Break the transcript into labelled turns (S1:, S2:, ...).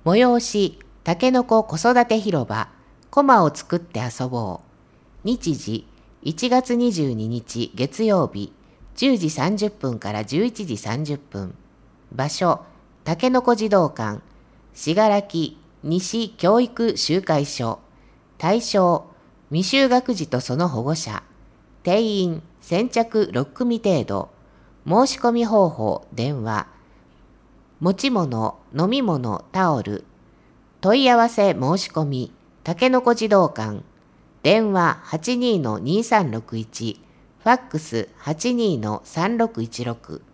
S1: 催し、たけのこ子育て広場、コマを作って遊ぼう。日時、1月22日月曜日、10時30分から11時30分。場所、たけのこ児童館、信楽西教育集会所。対象、未就学児とその保護者。定員、先着6組程度。申し込み方法、電話。持ち物、飲み物、タオル。問い合わせ申し込み、たけのこ児童館。電話82-2361、ファックス82-3616。